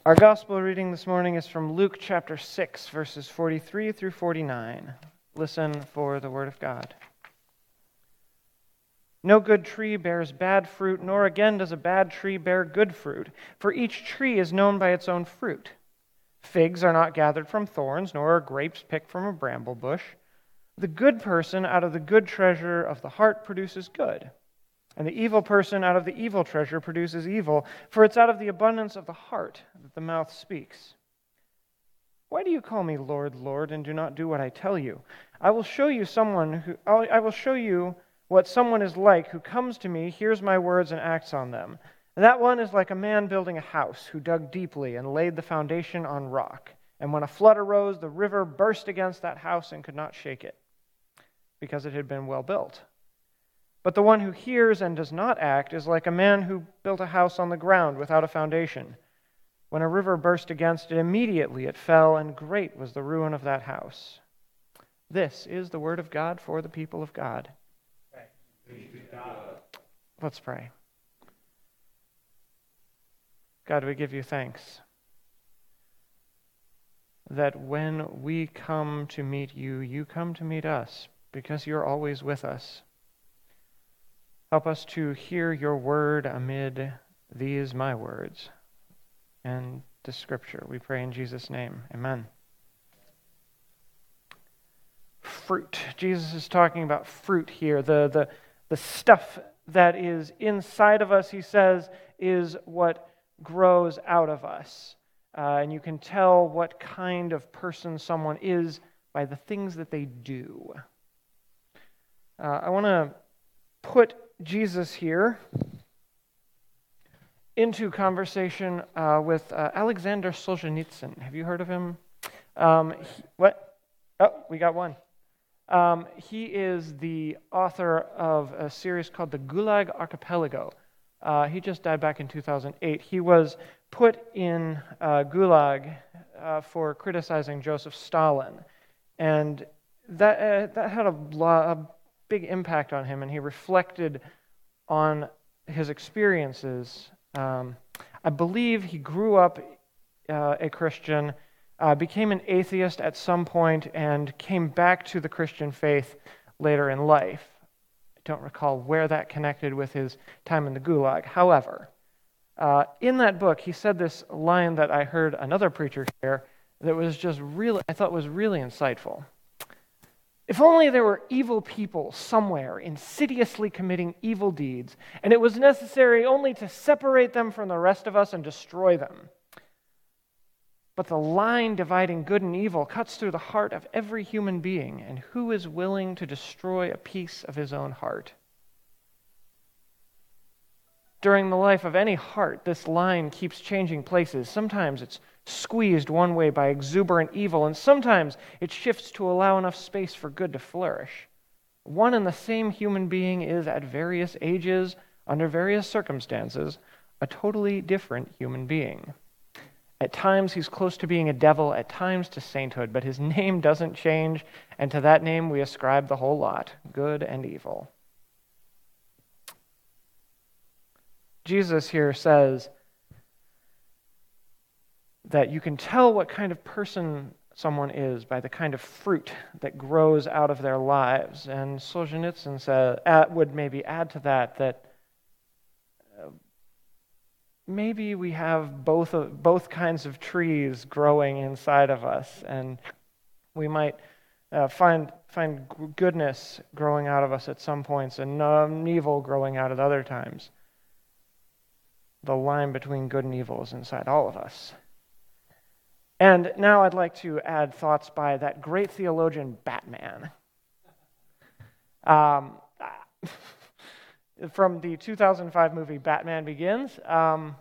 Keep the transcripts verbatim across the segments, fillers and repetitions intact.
Our gospel reading this morning is from Luke chapter six, verses forty-three through forty-nine. Listen for the word of God. No good tree bears bad fruit, nor again does a bad tree bear good fruit, for each tree is known by its own fruit. Figs are not gathered from thorns, nor are grapes picked from a bramble bush. The good person out of the good treasure of the heart produces good, and the evil person out of the evil treasure produces evil, for it's out of the abundance of the heart that the mouth speaks. Why do you call me Lord, Lord, and do not do what I tell you? I will show you someone who I will show you what someone is like who comes to me, hears my words, and acts on them. That one is like a man building a house who dug deeply and laid the foundation on rock. And when a flood arose, the river burst against that house and could not shake it, because it had been well built. But the one who hears and does not act is like a man who built a house on the ground without a foundation. When a river burst against it, immediately it fell, and great was the ruin of that house. This is the word of God for the people of God. Let's pray. God, we give you thanks that when we come to meet you, you come to meet us, because you're always with us. Help us to hear your word amid these my words and the scripture. We pray in Jesus' name. Amen. Fruit. Jesus is talking about fruit here. The, the, the stuff that is inside of us, he says, is what grows out of us. Uh, and you can tell what kind of person someone is by the things that they do. Uh, I want to put Jesus here into conversation uh, with uh, Alexander Solzhenitsyn. Have you heard of him? Um, he, what? Oh, we got one. Um, he is the author of a series called the Gulag Archipelago. Uh, he just died back in two thousand eight. He was put in uh, Gulag uh, for criticizing Joseph Stalin, and that uh, that had a, lot, a big impact on him, and he reflected on his experiences. Um, I believe he grew up uh, a Christian, uh, became an atheist at some point, and came back to the Christian faith later in life. I don't recall where that connected with his time in the Gulag. However, uh, in that book, he said this line that I heard another preacher share that was just really, I thought was really insightful. If only there were evil people somewhere insidiously committing evil deeds, and it was necessary only to separate them from the rest of us and destroy them. But the line dividing good and evil cuts through the heart of every human being, and who is willing to destroy a piece of his own heart? During the life of any heart, this line keeps changing places. Sometimes it's squeezed one way by exuberant evil, and sometimes it shifts to allow enough space for good to flourish. One and the same human being is, at various ages, under various circumstances, a totally different human being. At times he's close to being a devil, at times to sainthood, but his name doesn't change, and to that name we ascribe the whole lot, good and evil. Jesus here says that you can tell what kind of person someone is by the kind of fruit that grows out of their lives. And Solzhenitsyn said, uh, would maybe add to that that uh, maybe we have both of, both kinds of trees growing inside of us, and we might uh, find find goodness growing out of us at some points and um, evil growing out at other times. The line between good and evil is inside all of us. And now I'd like to add thoughts by that great theologian, Batman. Um, from the two thousand five movie Batman Begins. Um,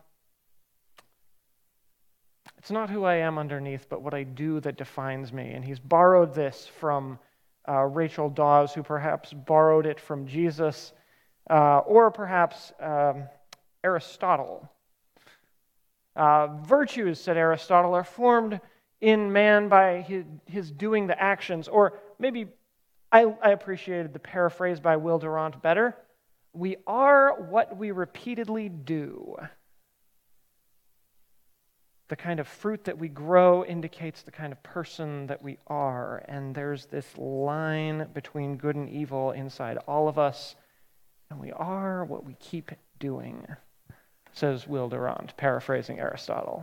it's not who I am underneath, but what I do that defines me. And he's borrowed this from uh, Rachel Dawes, who perhaps borrowed it from Jesus, uh, or perhaps um, Aristotle. Uh, virtues, said Aristotle, are formed in man by his, his doing the actions, or maybe I, I appreciated the paraphrase by Will Durant better. We are what we repeatedly do. the kind of fruit that we grow indicates the kind of person that we are. And there's this line between good and evil inside all of us, and we are what we keep doing, says Will Durant, paraphrasing Aristotle.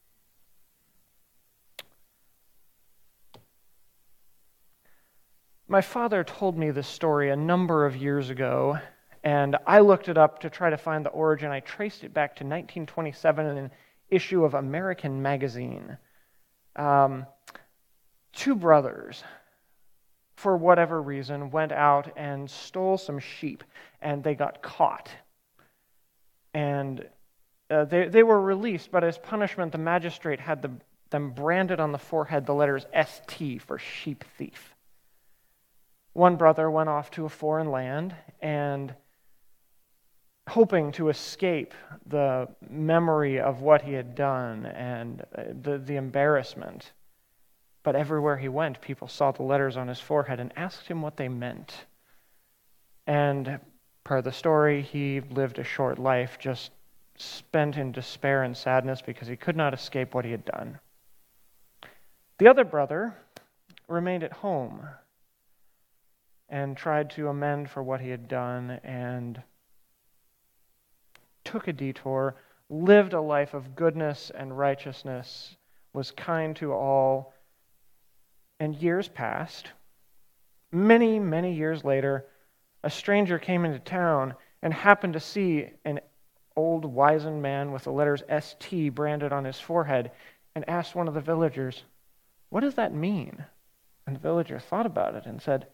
My father told me this story a number of years ago, and I looked it up to try to find the origin. I traced it back to nineteen twenty-seven in an issue of American Magazine. Um, two brothers, for whatever reason, went out and stole some sheep, and they got caught. And uh, they, they were released, but as punishment, the magistrate had the, them branded on the forehead the letters S T for sheep thief. One brother went off to a foreign land and, hoping to escape the memory of what he had done and the, the embarrassment. But everywhere he went, people saw the letters on his forehead and asked him what they meant. And per the story, he lived a short life, just spent in despair and sadness because he could not escape what he had done. The other brother remained at home and tried to amend for what he had done and took a detour, lived a life of goodness and righteousness, was kind to all, and years passed. Many, many years later, a stranger came into town and happened to see an old wizened man with the letters S T branded on his forehead and asked one of the villagers, "What does that mean?" And the villager thought about it and said,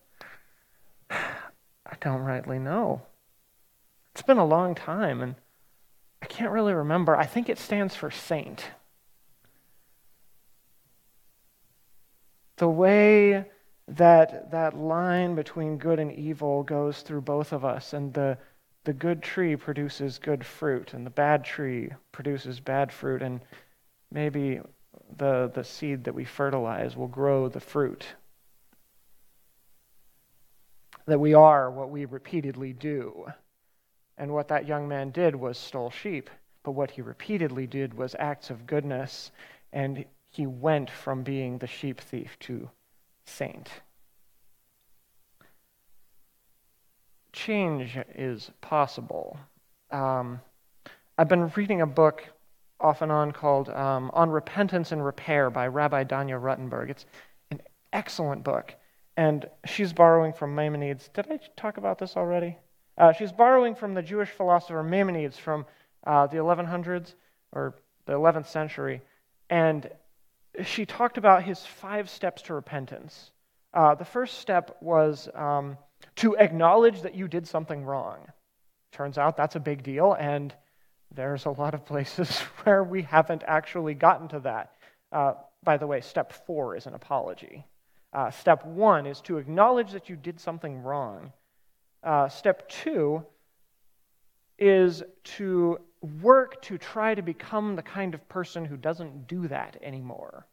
"I don't rightly know. It's been a long time, and I can't really remember. I think it stands for saint." The way that that line between good and evil goes through both of us, and the, the good tree produces good fruit, and the bad tree produces bad fruit, and maybe the, the seed that we fertilize will grow the fruit. That we are what we repeatedly do. And what that young man did was stole sheep, but what he repeatedly did was acts of goodness, and he went from being the sheep thief to saint. Change is possible. Um, I've been reading a book off and on called um, On Repentance and Repair by Rabbi Danya Ruttenberg. It's an excellent book. And she's borrowing from Maimonides. Did I talk about this already? Uh, she's borrowing from the Jewish philosopher Maimonides from uh, the eleven hundreds or the eleventh century. And she talked about his five steps to repentance. Uh, the first step was um, to acknowledge that you did something wrong. Turns out that's a big deal, and there's a lot of places where we haven't actually gotten to that. Uh, by the way, step four is an apology. Uh, step one is to acknowledge that you did something wrong. Uh, step two is to work to try to become the kind of person who doesn't do that anymore.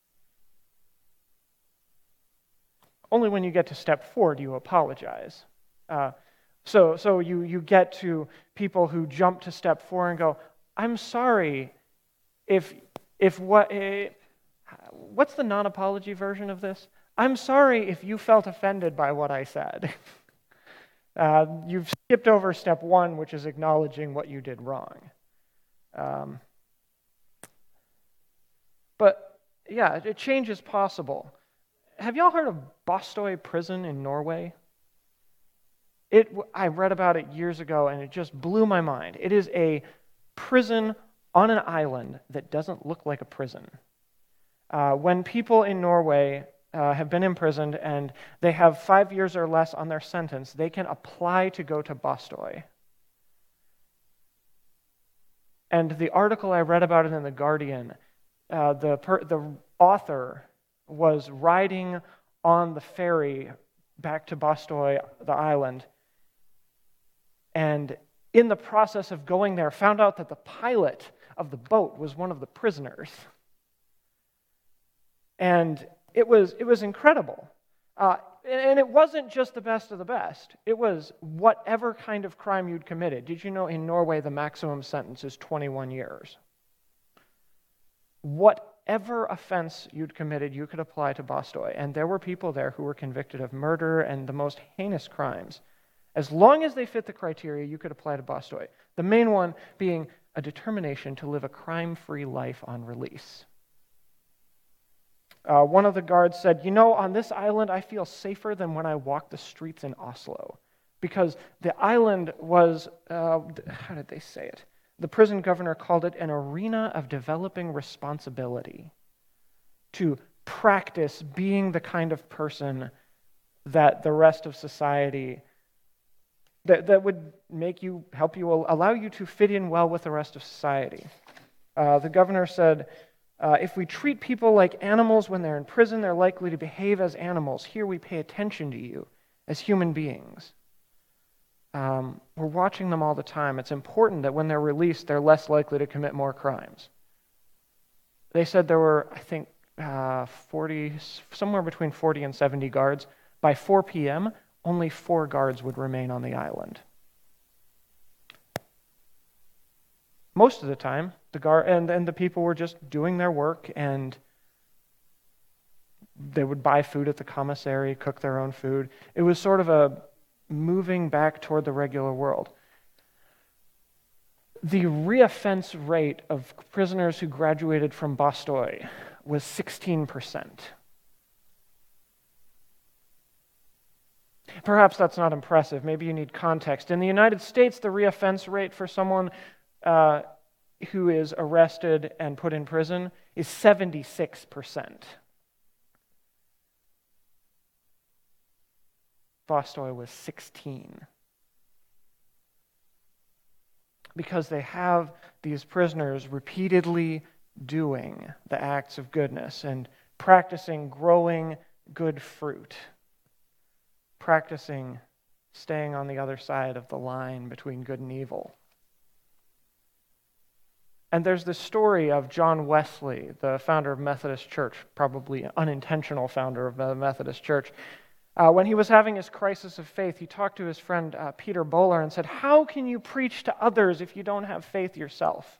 Only when you get to step four do you apologize. Uh, so so you, you get to people who jump to step four and go, "I'm sorry if if what eh, what's the non-apology version of this? I'm sorry if you felt offended by what I said." uh, you've skipped over step one, which is acknowledging what you did wrong. Um, but yeah, a change is possible. Have y'all heard of Bastøy Prison in Norway? It, I read about it years ago, and it just blew my mind. It is a prison on an island that doesn't look like a prison. Uh, when people in Norway uh, have been imprisoned and they have five years or less on their sentence, they can apply to go to Bastøy. And the article I read about it in The Guardian, uh, the per, the author was riding on the ferry back to Bastøy, the island, and in the process of going there, found out that the pilot of the boat was one of the prisoners. And it was it was incredible. Uh, and it wasn't just the best of the best. It was whatever kind of crime you'd committed. Did you know in Norway the maximum sentence is twenty-one years? whatever offense you'd committed, you could apply to Bastoy. And there were people there who were convicted of murder and the most heinous crimes. As long as they fit the criteria, you could apply to Bastoy. The main one being a determination to live a crime-free life on release. Uh, one of the guards said, you know, on this island, I feel safer than when I walk the streets in Oslo. Because the island was, uh, how did they say it? The prison governor called it an arena of developing responsibility, to practice being the kind of person that the rest of society, that, that would make you, help you, allow you to fit in well with the rest of society. Uh, the governor said, uh, if we treat people like animals when they're in prison, they're likely to behave as animals. Here we pay attention to you as human beings. Um, we're watching them all the time. It's important that when they're released, they're less likely to commit more crimes. They said there were, I think, uh, forty, somewhere between forty and seventy guards. By four p.m., only four guards would remain on the island. Most of the time, the guard and, and the people were just doing their work, and they would buy food at the commissary, cook their own food. It was sort of a moving back toward the regular world. The reoffense rate of prisoners who graduated from Bastoy was sixteen percent. Perhaps that's not impressive. Maybe you need context. In the United States, the reoffense rate for someone uh, who is arrested and put in prison is seventy-six percent. Bastoy was sixteen. Because they have these prisoners repeatedly doing the acts of goodness and practicing growing good fruit, practicing staying on the other side of the line between good and evil. And there's this story of John Wesley, the founder of Methodist Church, probably an unintentional founder of the Methodist Church. Uh, when he was having his crisis of faith, he talked to his friend uh, Peter Böhler and said, how can you preach to others if you don't have faith yourself?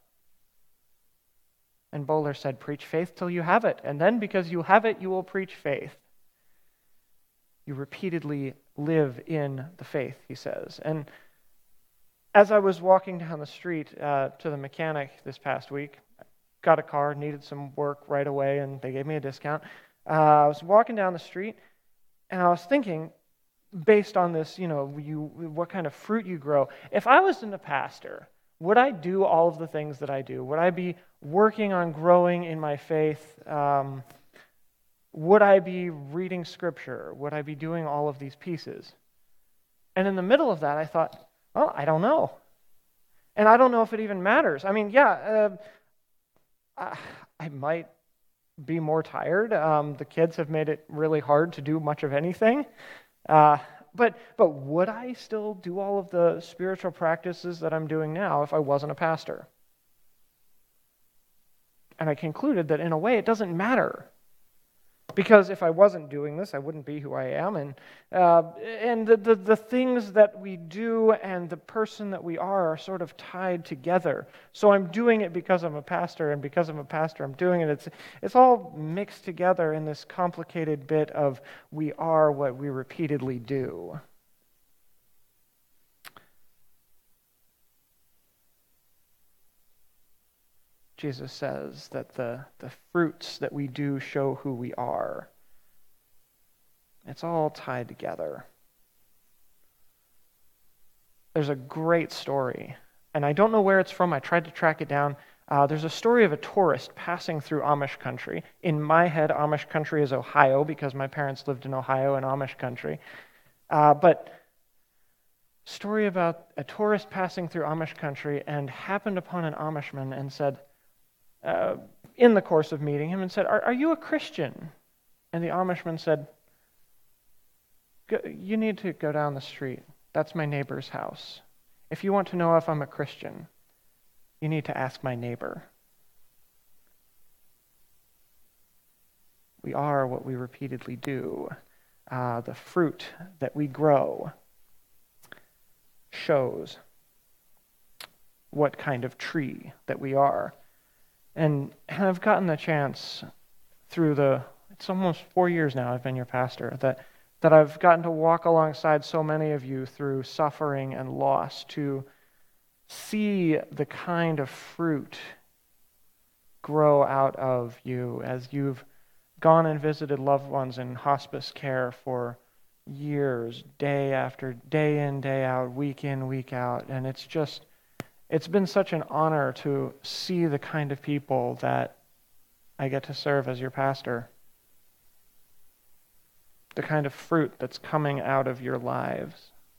And Böhler said, preach faith till you have it, and then because you have it, you will preach faith. You repeatedly live in the faith, he says. And as I was walking down the street uh, to the mechanic this past week, got a car, needed some work right away, and they gave me a discount. Uh, I was walking down the street, and I was thinking, based on this, you know, you what kind of fruit you grow. If I was in a pastor, would I do all of the things that I do? Would I be working on growing in my faith? Um, would I be reading Scripture? Would I be doing all of these pieces? And in the middle of that, I thought, well, I don't know. And I don't know if it even matters. I mean, yeah, uh, I might be more tired. Um, the kids have made it really hard to do much of anything. Uh, but but would I still do all of the spiritual practices that I'm doing now if I wasn't a pastor? And I concluded that in a way it doesn't matter. Because if I wasn't doing this, I wouldn't be who I am. And uh, and the, the, the things that we do and the person that we are are sort of tied together. So I'm doing it because I'm a pastor, and because I'm a pastor, I'm doing it. It's, it's all mixed together in this complicated bit of we are what we repeatedly do. Jesus says that the, the fruits that we do show who we are. It's all tied together. There's a great story, and I don't know where it's from. I tried to track it down. Uh, there's a story of a tourist passing through Amish country. In my head, Amish country is Ohio because my parents lived in Ohio in Amish country. Uh, but story about a tourist passing through Amish country and happened upon an Amishman and said, Uh, in the course of meeting him, and said, are, are you a Christian? And the Amishman said, you need to go down the street. That's my neighbor's house. If you want to know if I'm a Christian, you need to ask my neighbor. We are what we repeatedly do. Uh, the fruit that we grow shows what kind of tree that we are. And, and I've gotten the chance through the, it's almost four years now I've been your pastor, that, that I've gotten to walk alongside so many of you through suffering and loss, to see the kind of fruit grow out of you as you've gone and visited loved ones in hospice care for years, day after day in, day out, week in, week out. And it's just, it's been such an honor to see the kind of people that I get to serve as your pastor. The kind of fruit that's coming out of your lives.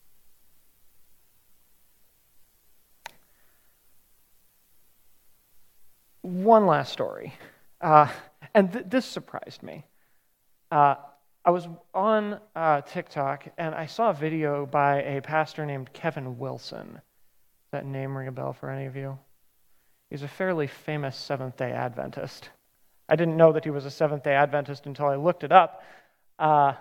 One last story. Uh, and th- this surprised me. Uh, I was on uh, TikTok, and I saw a video by a pastor named Kevin Wilson. Does that name ring a bell for any of you? He's a fairly famous Seventh-day Adventist. I didn't know that he was a Seventh-day Adventist until I looked it up. Uh,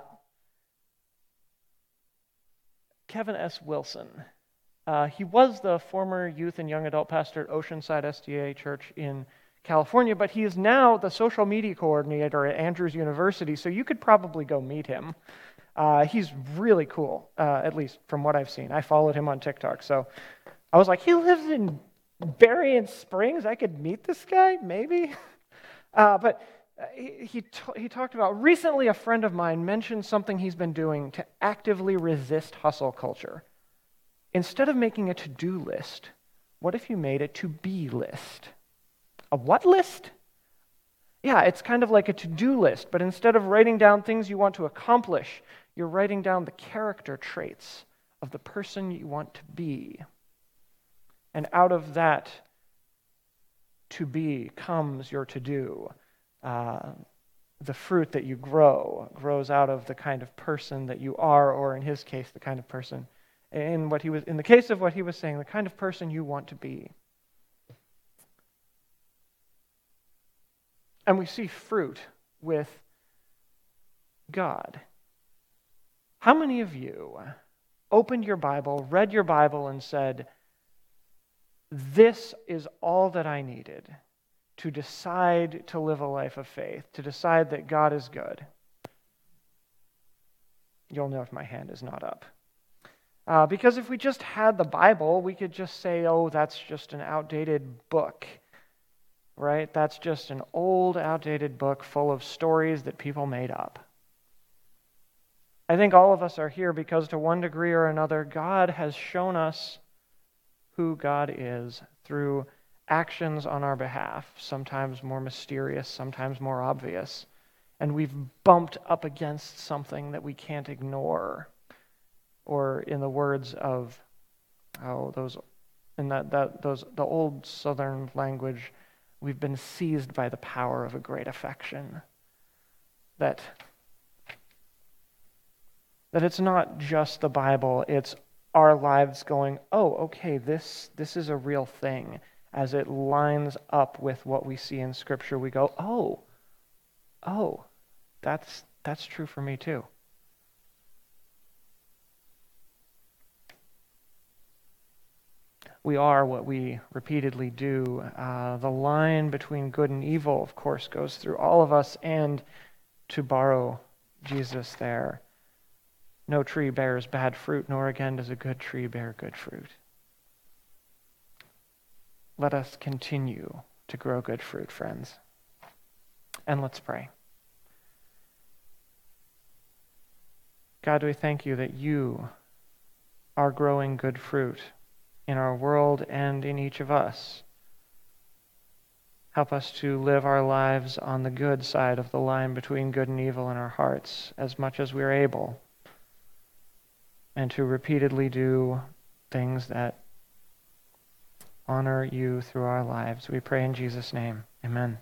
Kevin S. Wilson. Uh, he was the former youth and young adult pastor at Oceanside S D A Church in California, but he is now the social media coordinator at Andrews University, so you could probably go meet him. Uh, he's really cool, uh, at least from what I've seen. I followed him on TikTok, so I was like, he lives in Berrien Springs? I could meet this guy, maybe? Uh, but he, he, t- he talked about, recently a friend of mine mentioned something he's been doing to actively resist hustle culture. Instead of making a to-do list, what if you made a to-be list? A what list? Yeah, it's kind of like a to-do list, but instead of writing down things you want to accomplish, you're writing down the character traits of the person you want to be. And out of that to-be comes your to-do. Uh, the fruit that you grow grows out of the kind of person that you are, or in his case, the kind of person In what he was, in the case of what he was saying, the kind of person you want to be. And we see fruit with God. How many of you opened your Bible, read your Bible, and said, this is all that I needed to decide to live a life of faith, to decide that God is good? You'll note my hand is not up. Uh, because if we just had the Bible, we could just say, oh, that's just an outdated book, right? That's just an old, outdated book full of stories that people made up. I think all of us are here because to one degree or another, God has shown us who God is through actions on our behalf, sometimes more mysterious, sometimes more obvious, and we've bumped up against something that we can't ignore. Or in the words of oh those in that, that those the old Southern language, we've been seized by the power of a great affection. That that it's not just the Bible, it's our lives going, oh, okay, this this is a real thing. As it lines up with what we see in Scripture, we go, oh, oh, that's that's true for me too. We are what we repeatedly do. Uh, the line between good and evil, of course, goes through all of us, and to borrow Jesus there, no tree bears bad fruit, nor again does a good tree bear good fruit. Let us continue to grow good fruit, friends. And let's pray. God, we thank you that you are growing good fruit in our world and in each of us. Help us to live our lives on the good side of the line between good and evil in our hearts as much as we're able, and to repeatedly do things that honor you through our lives. We pray in Jesus' name. Amen.